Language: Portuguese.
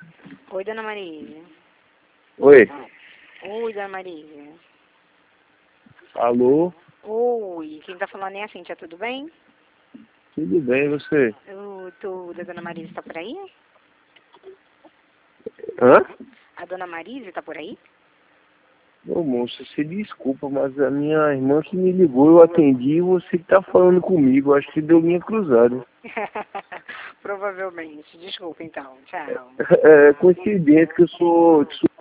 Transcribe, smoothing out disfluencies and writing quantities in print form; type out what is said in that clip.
Oi, dona Maria. Oi. Oi, dona Maria. Alô? Oi, quem tá falando é a Cíntia, tudo bem? Tudo bem, e você? Tudo, a dona Marisa tá por aí? Hã? A dona Marisa tá por aí? Ô moço, você desculpa, mas a minha irmã que me ligou, eu atendi e você que tá falando comigo. Acho que deu linha cruzada. Provavelmente. Desculpa então. Tchau. É coincidência que eu sou